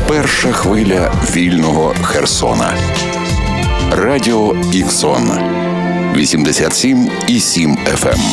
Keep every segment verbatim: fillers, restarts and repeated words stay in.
Перша хвиля вільного Херсона. Радіо Іксон. вісімдесят сім і сім еф ем.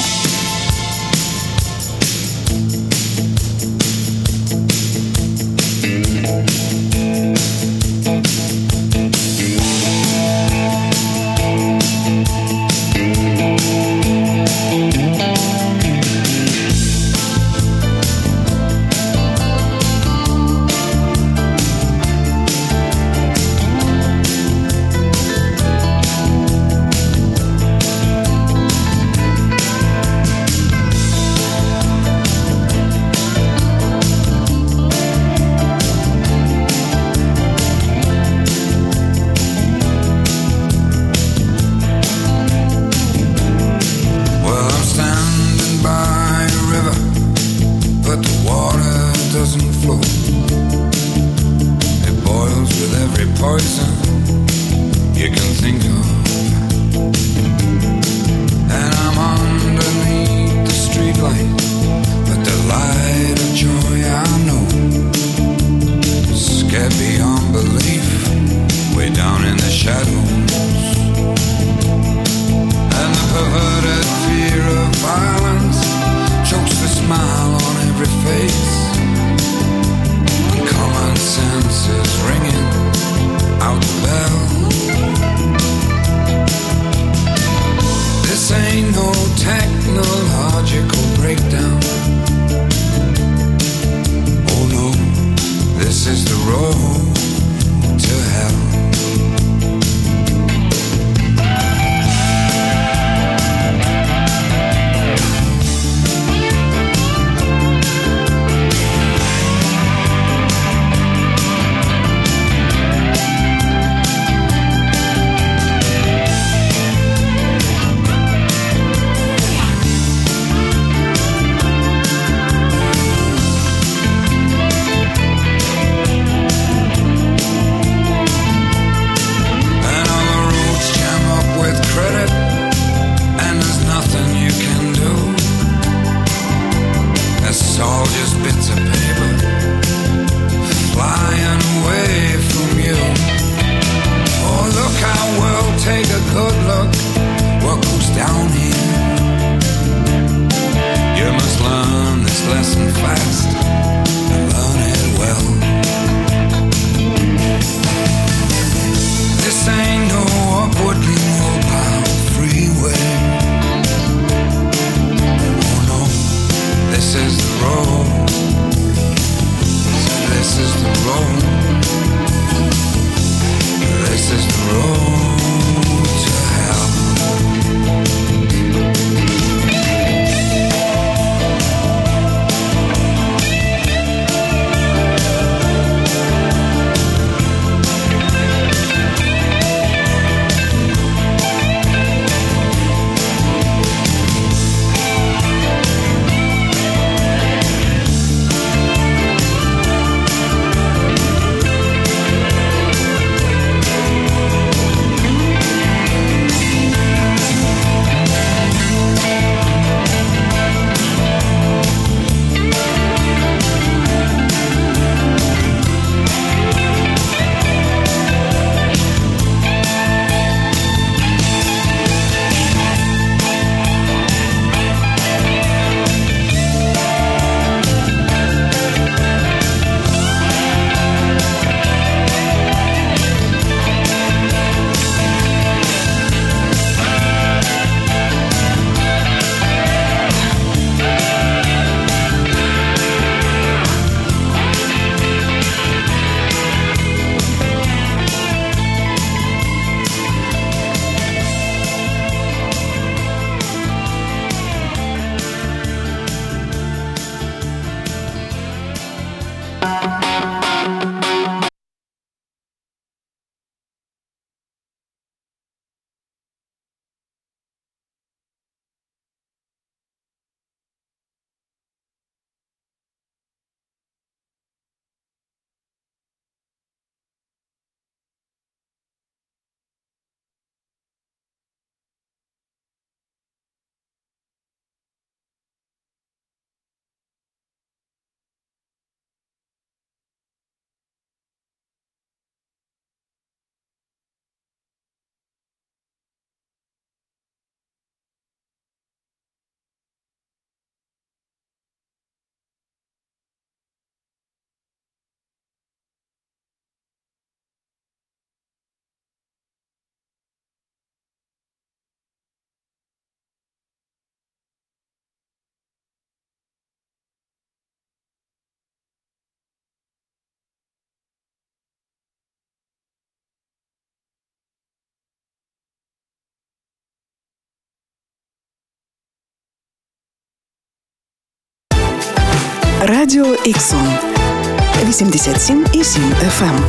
Радіо Іксон вісімдесят сім і сім еф ем.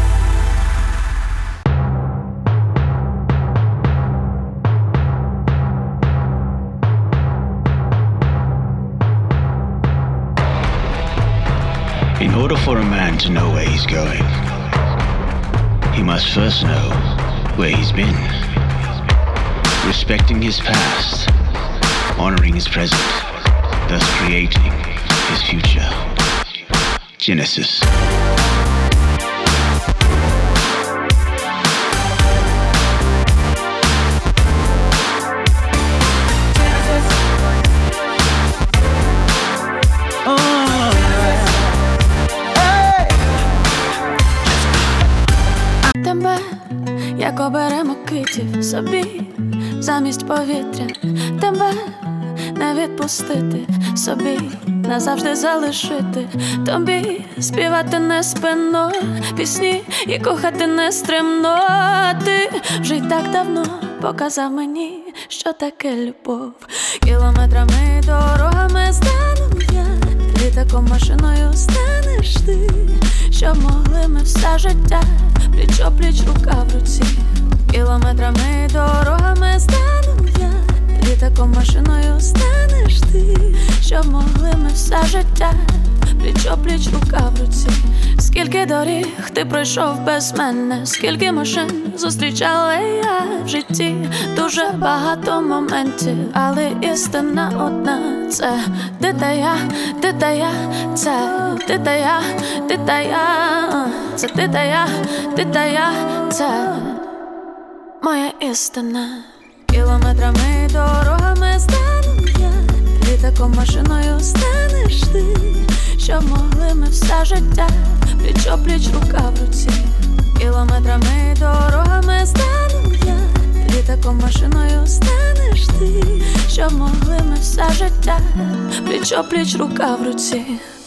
In order for a man to know where he's going, he must first know where he's been. Respecting his past, honoring his present, thus creating his future. Genesis. Тебе, як оберемо китів собі замість повітря, тебе не відпустити собі, назавжди залишити тобі, співати не спинно пісні і кохати не стримно. Ти вже й так давно показав мені, що таке любов. Кілометрами, дорогами стану я, літаком, машиною станеш ти, щоб могли ми все життя пліч-о-пліч, рука в руці. Кілометрами, дорогами стану я, літаком, машиною станеш ти, щоб могли ми все життя пліч-о-пліч, рука в руці. Скільки доріг ти пройшов без мене, скільки машин зустрічала я в житті, дуже багато моментів, але істина одна — це ти та я, ти та я, це ти та я, ти та я, це ти та я, ти та я, це моя істина. Кілометрами, дорогами стану я, літаком, машиною станеш ти, щоб могли ми все життя пліч-о-пліч, рука в руці. Кілометрами, дорогами стану я, літаком, машиною станеш ти, щоб могли ми все життя пліч-о-пліч, рука в руці.